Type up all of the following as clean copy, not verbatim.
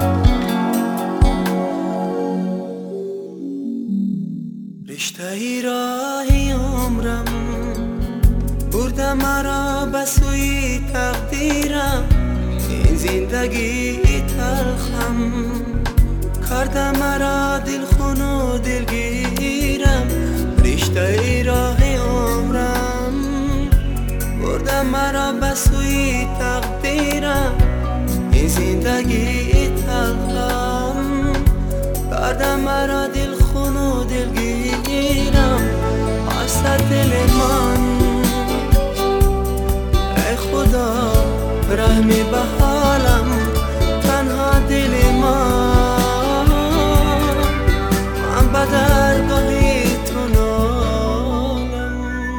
رشته ای راهی عمرم برده مرا به سوی تقدیرم. این زندگی تلخم کرده مرا دلخون و دلگیرم. رشته ای راهی عمرم برده مرا به سوی تقدیرم. این زندگی تلخم کرده مرا دلخون و دلگیرم. آسد دل من ای خدا رحمی به حالم، تنها دل من به درگاه تو نالم.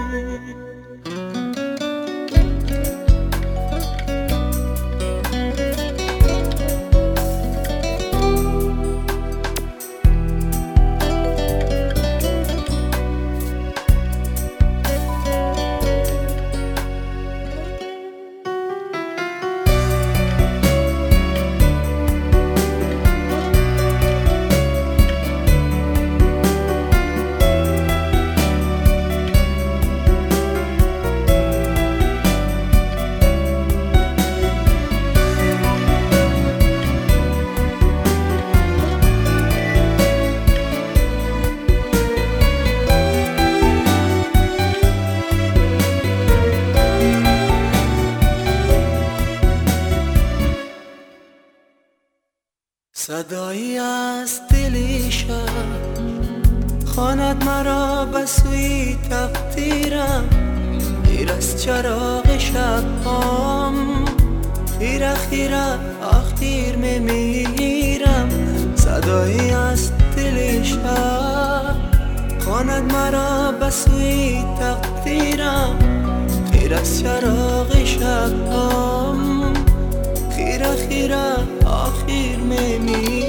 صدایی از دل شب خواند مرا به سوی تقدیرم. خیر از چراغ شبام خیره خیره آخر میمیرم. صدایی از دل شب خواند مرا به سوی تقدیرم. خیر از چراغ شبام خیره خیره آخر میمیرم.